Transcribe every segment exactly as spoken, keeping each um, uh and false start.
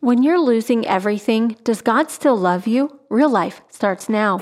When you're losing everything, does God still love you? Real Life starts now.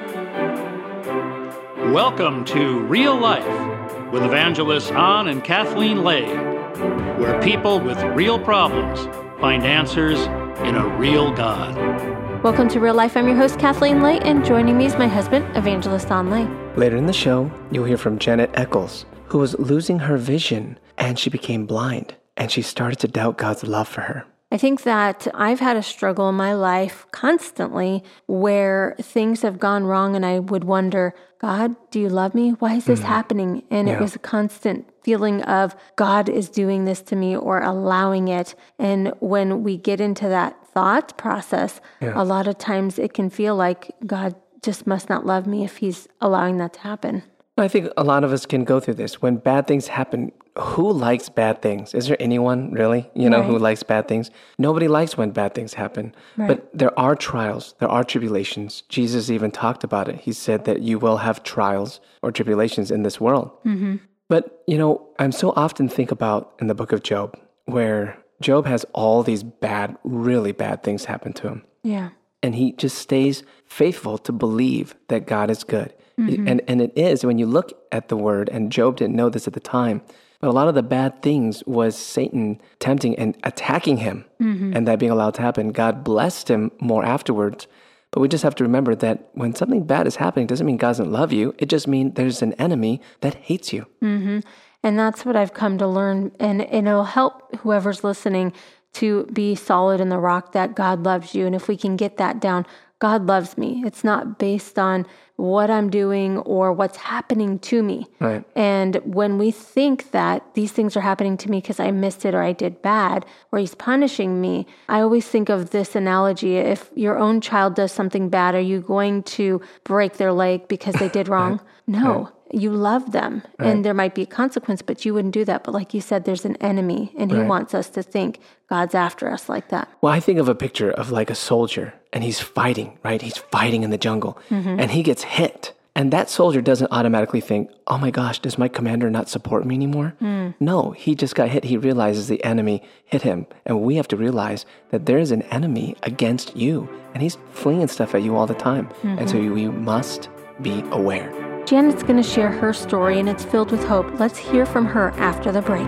Welcome to Real Life with Evangelists An and Kathleen Lay, where people with real problems find answers in a real God. Welcome to Real Life. I'm your host, Kathleen Lay, and joining me is my husband, Evangelist An Lay. Later in the show, you'll hear from Janet Eccles, who was losing her vision, and she became blind, and she started to doubt God's love for her. I think that I've had a struggle in my life constantly where things have gone wrong and I would wonder, God, do you love me? Why is this mm. happening? And yeah. It was a constant feeling of God is doing this to me or allowing it. And when we get into that thought process, yeah. a lot of times it can feel like God just must not love me if he's allowing that to happen. I think a lot of us can go through this. When bad things happen, who likes bad things? Is there anyone really, you know, right. who likes bad things? Nobody likes when bad things happen. Right. But there are trials, there are tribulations. Jesus even talked about it. He said that you will have trials or tribulations in this world. Mm-hmm. But, you know, I'm so often think about in the book of Job, where Job has all these bad, really bad things happen to him. Yeah. And he just stays faithful to believe that God is good. Mm-hmm. And and it is, when you look at the word, and Job didn't know this at the time, but a lot of the bad things was Satan tempting and attacking him, mm-hmm. and that being allowed to happen. God blessed him more afterwards. But we just have to remember that when something bad is happening, it doesn't mean God doesn't love you. It just means there's an enemy that hates you. Mm-hmm. And that's what I've come to learn. And, and it'll help whoever's listening to be solid in the rock that God loves you. And if we can get that down, God loves me. It's not based on what I'm doing or what's happening to me. Right. And when we think that these things are happening to me because I missed it or I did bad or he's punishing me, I always think of this analogy. If your own child does something bad, are you going to break their leg because they did wrong? Right. No. Right. You love them, right. and there might be a consequence, but you wouldn't do that. But like you said, there's an enemy, and he right. wants us to think God's after us like that. Well, I think of a picture of like a soldier, and he's fighting, right? He's fighting in the jungle, mm-hmm. and he gets hit. And that soldier doesn't automatically think, oh my gosh, does my commander not support me anymore? Mm. No, he just got hit. He realizes the enemy hit him. And we have to realize that there is an enemy against you, and he's flinging stuff at you all the time. Mm-hmm. And so we must be aware. Janet's going to share her story, and it's filled with hope. Let's hear from her after the break.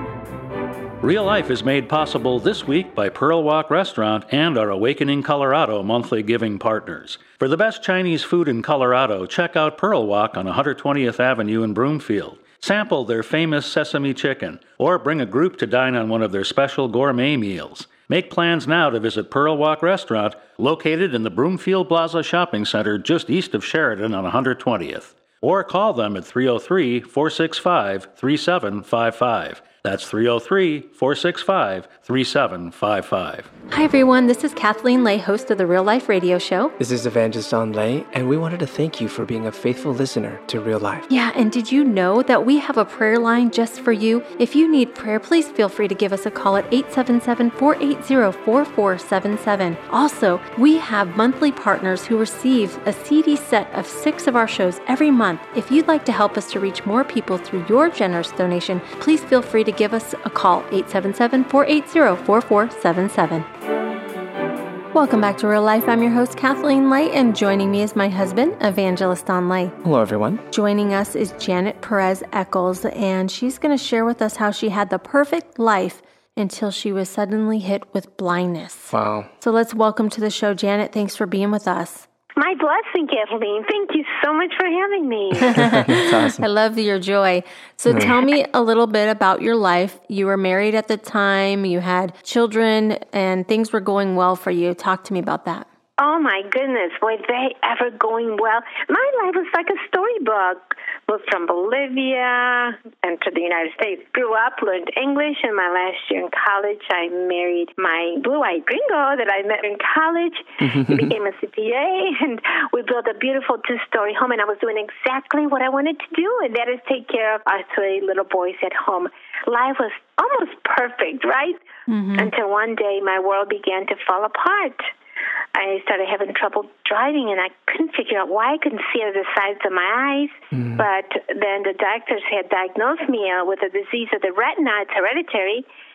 Real Life is made possible this week by Pearl Walk Restaurant and our Awakening Colorado monthly giving partners. For the best Chinese food in Colorado, check out Pearl Walk on one hundred twentieth Avenue in Broomfield. Sample their famous sesame chicken, or bring a group to dine on one of their special gourmet meals. Make plans now to visit Pearl Walk Restaurant, located in the Broomfield Plaza Shopping Center just east of Sheridan on one hundred twentieth. Or call them at three oh three, four six five, three seven five five. That's three oh three, four six five, three seven five five. Hi, everyone. This is Kathleen Lay, host of the Real Life Radio Show. This is Evangelist An Lay, and we wanted to thank you for being a faithful listener to Real Life. Yeah, and did you know that we have a prayer line just for you? If you need prayer, please feel free to give us a call at eight seven seven, four eight zero, four four seven seven. Also, we have monthly partners who receive a C D set of six of our shows every month. If you'd like to help us to reach more people through your generous donation, please feel free to give us a call, eight seven seven, four eight zero, four four seven seven. Welcome back to Real Life. I'm your host, Kathleen Lay, and joining me is my husband, Evangelist An Lay. Hello, everyone. Joining us is Janet Perez Eccles, and she's going to share with us how she had the perfect life until she was suddenly hit with blindness. Wow. So let's welcome to the show, Janet. Thanks for being with us. My blessing, Kathleen. Thank you so much for having me. That's awesome. I love your joy. So tell me a little bit about your life. You were married at the time, you had children, and things were going well for you. Talk to me about that. Oh, my goodness. Were they ever going well? My life was like a storybook. Moved from Bolivia and to the United States. Grew up, learned English. In my last year in college, I married my blue-eyed gringo that I met in college. He became a C P A, and we built a beautiful two-story home, and I was doing exactly what I wanted to do, and that is take care of our three little boys at home. Life was almost perfect, right? Mm-hmm. Until one day, my world began to fall apart. I started having trouble driving, and I couldn't figure out why I couldn't see out of the sides of my eyes. Mm. But then the doctors had diagnosed me uh, with a disease of the retina. It's hereditary,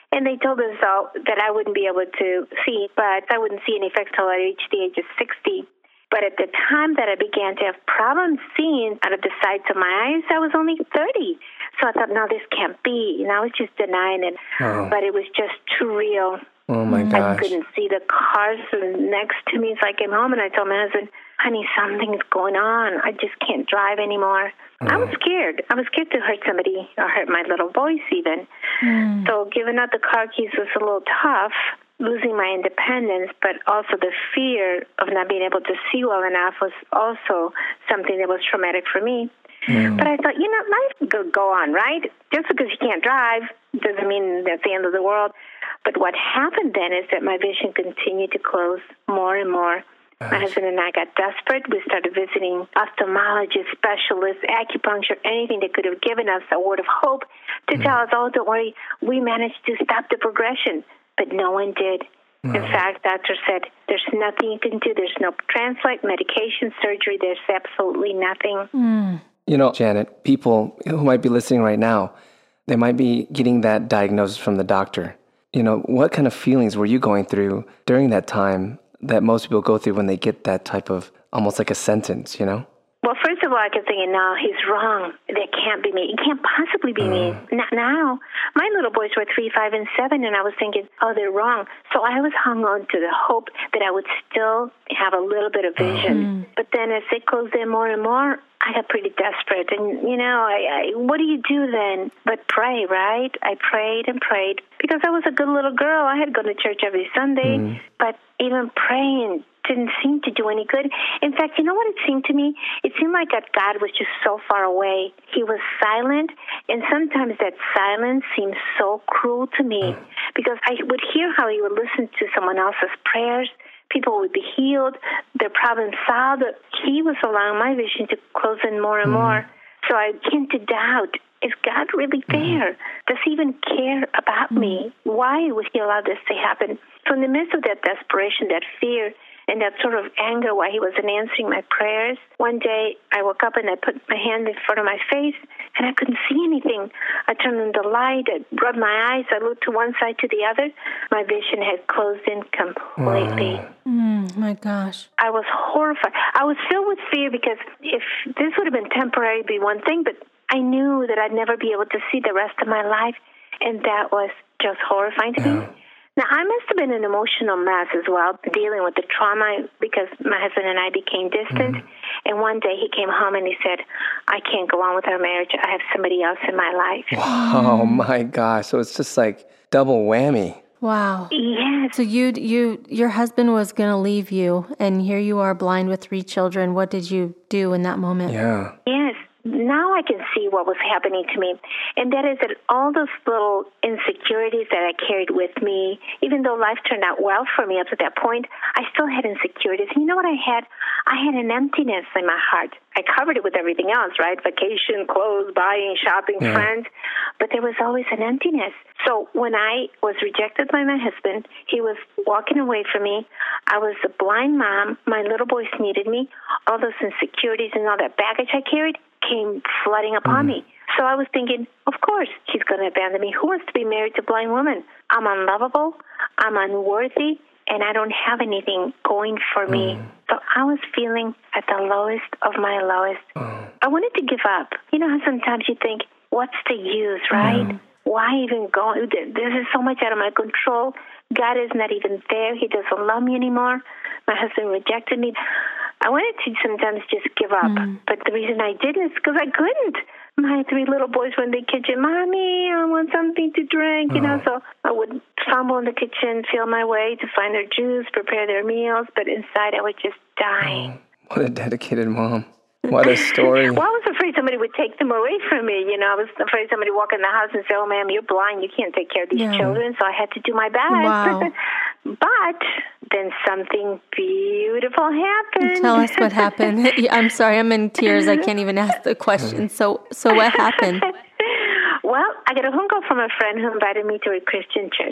And they told us all that I wouldn't be able to see, but I wouldn't see any effects until I reached the age of sixty. But at the time that I began to have problems seeing out of the sides of my eyes, I was only thirty. So I thought, no, this can't be. And I was just denying it. Oh. But it was just too real. Oh, my gosh. I couldn't see the cars next to me. So I came home and I told my husband, honey, something's going on. I just can't drive anymore. Oh. I was scared. I was scared to hurt somebody or hurt my little voice even. Mm. So giving up the car keys was a little tough, losing my independence, but also the fear of not being able to see well enough was also something that was traumatic for me. Mm. But I thought, you know, life could go on, right? Just because you can't drive doesn't mean that's the end of the world. But what happened then is that my vision continued to close more and more. Gosh. My husband and I got desperate. We started visiting ophthalmologists, specialists, acupuncture, anything that could have given us a word of hope to mm. tell us, oh, don't worry, we managed to stop the progression. But no one did. Mm. In fact, doctor said, there's nothing you can do. There's no transplant, medication, surgery. There's absolutely nothing. Mm. You know, Janet, people who might be listening right now, they might be getting that diagnosis from the doctor. You know, what kind of feelings were you going through during that time that most people go through when they get that type of, almost like a sentence, you know? Well, first of all, I kept thinking, no, he's wrong. That can't be me. It can't possibly be uh. me. Not now. My little boys were three, five, and seven, and I was thinking, oh, they're wrong. So I was hung on to the hope that I would still have a little bit of vision. Uh. But then as they closed in more and more, I got pretty desperate. And, you know, I, I, what do you do then but pray, right? I prayed and prayed because I was a good little girl. I had gone to church every Sunday, mm. but even praying didn't seem to do any good. In fact, you know what it seemed to me? It seemed like that God was just so far away. He was silent, and sometimes that silence seemed so cruel to me because I would hear how he would listen to someone else's prayers. People would be healed, their problems solved. He was allowing my vision to close in more and more. So I began to doubt, is God really there? Does he even care about me? Why would he allow this to happen? So in the midst of that desperation, that fear, and that sort of anger why he wasn't answering my prayers, one day I woke up and I put my hand in front of my face, and I couldn't see anything. I turned on the light, I rubbed my eyes, I looked to one side to the other. My vision had closed in completely. Mm, my gosh. I was horrified. I was filled with fear because if this would have been temporary, it'd be one thing, but I knew that I'd never be able to see the rest of my life, and that was just horrifying to me. Now, I must have been an emotional mess as well, dealing with the trauma because my husband and I became distant. Mm-hmm. And one day he came home and he said, I can't go on with our marriage. I have somebody else in my life. Oh, my gosh. So it's just like double whammy. Wow. Yes. So you, you, your husband was going to leave you, and here you are blind with three children. What did you do in that moment? Yeah. Yes. Now I can see what was happening to me, and that is that all those little insecurities that I carried with me, even though life turned out well for me up to that point, I still had insecurities. And you know what I had? I had an emptiness in my heart. I covered it with everything else, right? Vacation, clothes, buying, shopping, yeah. friends, but there was always an emptiness. So when I was rejected by my husband, he was walking away from me. I was a blind mom. My little boys needed me. All those insecurities and all that baggage I carried came flooding upon mm. me. So I was thinking, of course, he's going to abandon me. Who wants to be married to a blind woman? I'm unlovable, I'm unworthy, and I don't have anything going for mm. me. So I was feeling at the lowest of my lowest. Mm. I wanted to give up. You know how sometimes you think, what's the use, right? Mm. Why even go? This is so much out of my control. God is not even there. He doesn't love me anymore. My husband rejected me. I wanted to sometimes just give up, mm. but the reason I didn't is because I couldn't. My three little boys were in the kitchen, Mommy, I want something to drink, you know, so I would fumble in the kitchen, feel my way to find their juice, prepare their meals, but inside I was just dying. Oh, what a dedicated mom. What a story. Well, I was afraid somebody would take them away from me. You know, I was afraid somebody would walk in the house and say, oh, ma'am, you're blind. You can't take care of these yeah. children. So I had to do my best. Wow. But then something beautiful happened. Tell us what happened. I'm sorry, I'm in tears. I can't even ask the question. So, so what happened? Well, I got a phone call from a friend who invited me to a Christian church.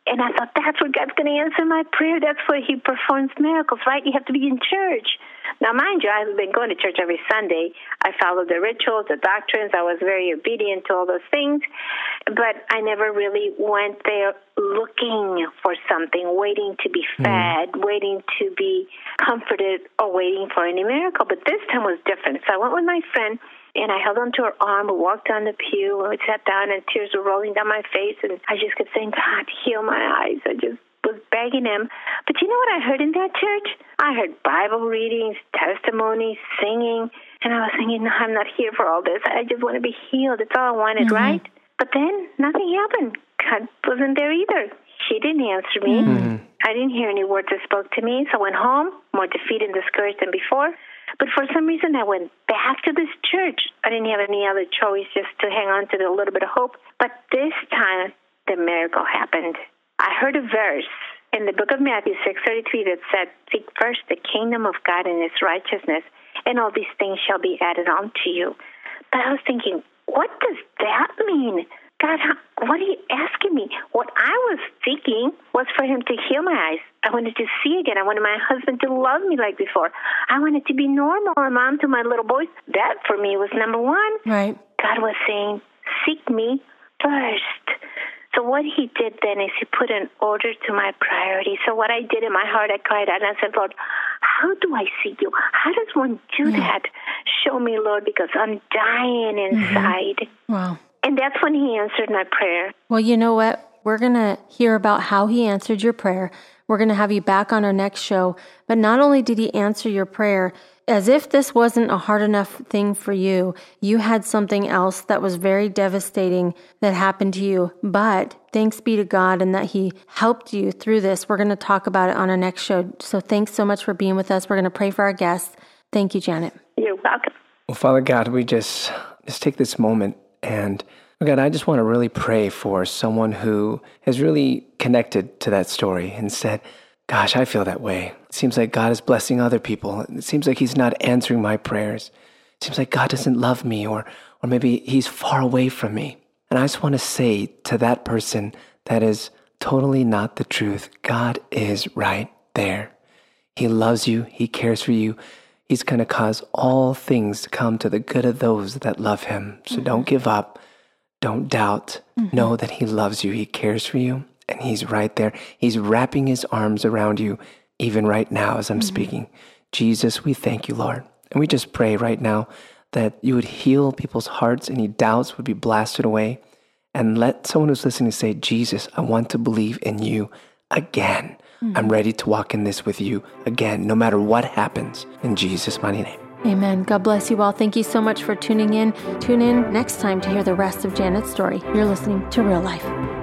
And I thought, that's where God's going to answer my prayer. That's where he performs miracles, right? You have to be in church. Now, mind you, I've been going to church every Sunday. I followed the rituals, the doctrines. I was very obedient to all those things. But I never really went there looking for something, waiting to be fed, mm. waiting to be comforted, or waiting for any miracle. But this time was different. So I went with my friend, and I held onto her arm. We walked down the pew. We sat down, and tears were rolling down my face. And I just kept saying, God, heal my eyes. I just was begging him. But you know what I heard in that church? I heard Bible readings, testimonies, singing. And I was thinking, no, I'm not here for all this. I just want to be healed. That's all I wanted, mm-hmm. right? But then nothing happened. God wasn't there either. She didn't answer me. Mm-hmm. I didn't hear any words that spoke to me. So I went home, more defeated and discouraged than before. But for some reason, I went back to this church. I didn't have any other choice just to hang on to the little bit of hope. But this time, the miracle happened. I heard a verse in the book of Matthew six thirty-three that said, seek first the kingdom of God and his righteousness, and all these things shall be added on to you. But I was thinking, what does that mean? God, what are you asking me? What I was seeking was for him to heal my eyes. I wanted to see again. I wanted my husband to love me like before. I wanted to be normal, a mom to my little boys. That, for me, was number one. Right. God was saying, seek me first. So what he did then is he put an order to my priority. So what I did in my heart, I cried out and I said, Lord, how do I seek you? How does one do yeah. that? Show me, Lord, because I'm dying inside. Mm-hmm. Wow. And that's when he answered my prayer. Well, you know what? We're going to hear about how he answered your prayer. We're going to have you back on our next show. But not only did he answer your prayer, as if this wasn't a hard enough thing for you, you had something else that was very devastating that happened to you. But thanks be to God and that he helped you through this. We're going to talk about it on our next show. So thanks so much for being with us. We're going to pray for our guests. Thank you, Janet. You're welcome. Well, Father God, we just, just take this moment and God, I just want to really pray for someone who has really connected to that story and said, gosh, I feel that way. It seems like God is blessing other people. It seems like he's not answering my prayers. It seems like God doesn't love me, or or maybe he's far away from me. And I just want to say to that person that is totally not the truth, God is right there. He loves you. He cares for you. He's going to cause all things to come to the good of those that love him. So mm-hmm. don't give up. Don't doubt. Mm-hmm. Know that he loves you. He cares for you. And he's right there. He's wrapping his arms around you, even right now as I'm mm-hmm. speaking. Jesus, we thank you, Lord. And we just pray right now that you would heal people's hearts. Any doubts would be blasted away. And let someone who's listening say, Jesus, I want to believe in you again. Mm-hmm. I'm ready to walk in this with you again, no matter what happens. In Jesus' mighty name. Amen. God bless you all. Thank you so much for tuning in. Tune in next time to hear the rest of Janet's story. You're listening to Real Life.